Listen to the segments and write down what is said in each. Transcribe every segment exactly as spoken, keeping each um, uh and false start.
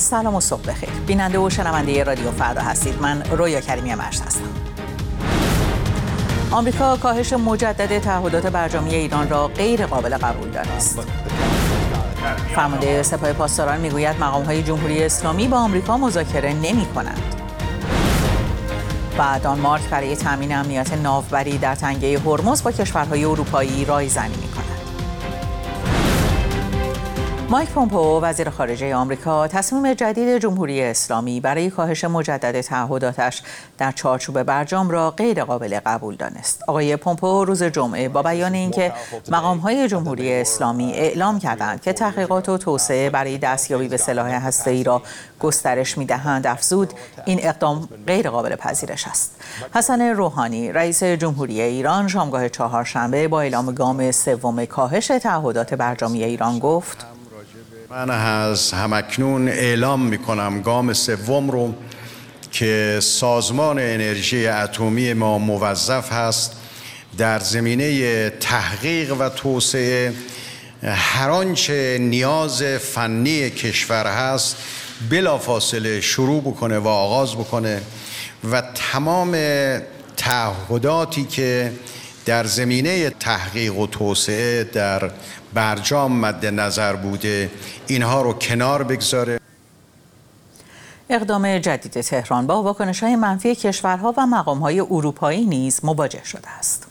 سلام و صبح بخیر. بیننده و شنونده رادیو فردا هستید. من رویا کریمی مشت هستم. آمریکا کاهش مجدد تعهدات برجامی ایران را غیر قابل قبول دانست. فرمانده سپاه پاسداران میگوید مقام‌های جمهوری اسلامی با آمریکا مذاکره نمی‌کنند. و دانمارک برای تامین امنیت ناوبری در تنگه هرمز با کشورهای اروپایی رایزنی می‌کند. مایک پومپئو وزیر خارجه آمریکا تصمیم جدید جمهوری اسلامی برای کاهش مجدد تعهداتش در چارچوب برجام را غیر قابل قبول دانست. آقای پومپئو روز جمعه با بیان اینکه مقام‌های جمهوری اسلامی اعلام کردند که تحقیقات و توسعه برای دستیابی به سلاح هسته‌ای را گسترش می‌دهند افزود این اقدام غیر قابل پذیرش است. حسن روحانی رئیس جمهوری ایران شامگاه چهارشنبه با اعلام گام سوم کاهش تعهدات برجامی ایران گفت: من از همکنون اعلام میکنم گام سوم رو که سازمان انرژی اتمی ما موظف هست در زمینه تحقیق و توسعه هر آنچه نیاز فنی کشور هست بلافاصله شروع بکنه و آغاز بکنه و تمام تعهداتی که در زمینه تحقیق و توسعه در برجام مد نظر بوده اینها رو کنار بگذاره. اقدام جدید تهران با واکنش‌های منفی کشورها و مقام‌های اروپایی نیز مواجه شده است.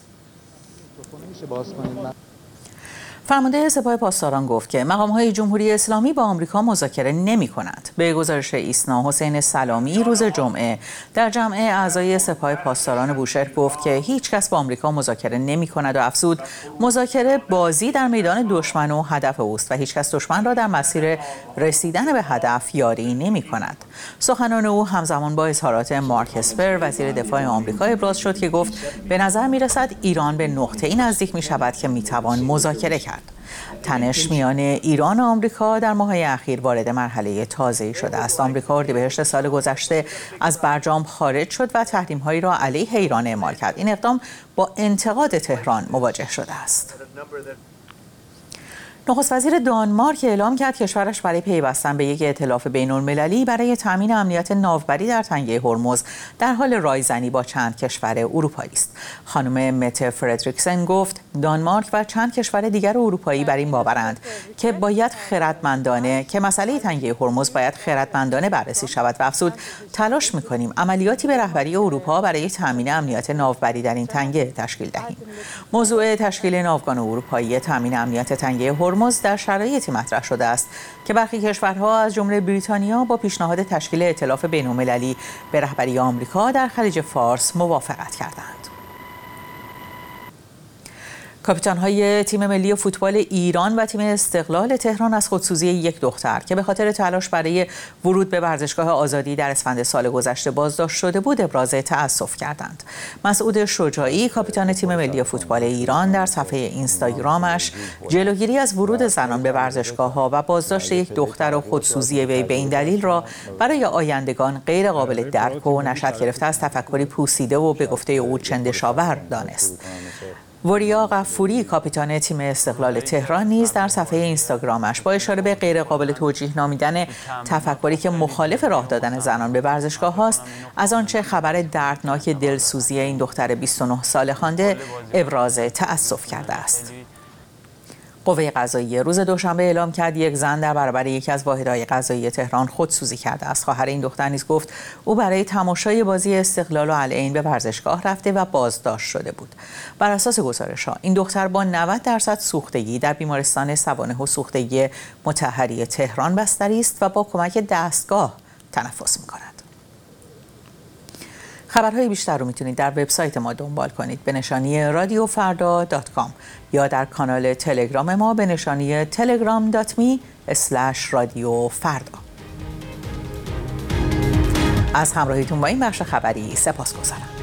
فرمانده سپاه پاسداران گفت که مقام‌های جمهوری اسلامی با آمریکا مذاکره نمی‌کنند. به گزارش ایسنا حسین سلامی روز جمعه در جمع اعضای سپاه پاسداران بوشهر گفت که هیچ کس با آمریکا مذاکره نمی‌کند و افزود مذاکره بازی در میدان دشمن و هدف اوست و هیچ کس دشمن را در مسیر رسیدن به هدف یاری نمی‌کند. سخنان او همزمان با اظهارات مارک اسپر وزیر دفاع آمریکا ابراز شد که گفت به نظر می‌رسد ایران به نقطه‌ای نزدیک می‌شود که می‌توان مذاکره کرد. تنش میان ایران و آمریکا در ماه‌های اخیر وارد مرحله تازه‌ای شده است. آمریکا اردیبهشت سال گذشته از برجام خارج شد و تحریم‌هایی را علیه ایران اعمال کرد. این اقدام با انتقاد تهران مواجه شده است. نخست وزیر دانمارک اعلام کرد کشورش برای پیوستن به یک ائتلاف بین‌المللی برای تامین امنیت ناوبری در تنگه هرمز در حال رایزنی با چند کشور اروپایی است. خانم مته فردریکسن گفت دانمارک و چند کشور دیگر اروپایی بر این باورند که باید خردمندانه که مسئله تنگه هرمز باید خردمندانه بررسی شود و افزود تلاش می‌کنیم عملیاتی به رهبری اروپا برای تامین امنیت ناوبری در این تنگه تشکیل دهیم. موضوع تشکیل ناوگان اروپایی تامین امنیت تنگه هرمز در شرایطی مطرح شده است که برخی کشورها از جمله بریتانیا با پیشنهاد تشکیل ائتلاف بین‌المللی به رهبری آمریکا در خلیج فارس موافقت کردند. کاپیتان‌های تیم ملی فوتبال ایران و تیم استقلال تهران از خودسوزی یک دختر که به خاطر تلاش برای ورود به ورزشگاه آزادی در اسفند سال گذشته بازداشت شده بود ابراز تأسف کردند. مسعود شجاعی کاپیتان تیم ملی فوتبال ایران در صفحه اینستاگرامش جلوگیری از ورود زنان به ورزشگاه‌ها و بازداشت یک دختر و خودسوزی وی به این دلیل را برای آیندگان غیر قابل درک و نشأت گرفته از تفکری پوسیده و به گفته او چندشاور دانست. وریا غفوری کاپیتان تیم استقلال تهران نیز در صفحه اینستاگرامش با اشاره به غیر قابل توجیه نامیدن تفکری که مخالف راه دادن زنان به ورزشگاه هاست از آنچه خبر دردناک دلسوزی این دختر بیست و نه ساله خوانده ابراز تأسف کرده است. قوه قضاییه روز دوشنبه اعلام کرد یک زن در برابر یکی از واحدهای قضایی تهران خودسوزی کرده است. خواهر این دختر نیز گفت او برای تماشای بازی استقلال و العین به ورزشگاه رفته و بازداشت شده بود. بر اساس گزارش‌ها این دختر با نود درصد سوختگی در بیمارستان سوانح و سوختگی مطهری تهران بستری است و با کمک دستگاه تنفس می‌کند. خبرهای بیشتر رو میتونید در وبسایت ما دنبال کنید به نشانی رادیو فردا دات کام یا در کانال تلگرام ما به نشانی تلگرام دات می اسلش رادیو فردا. از همراهیتون با این بخش خبری سپاسگزارم.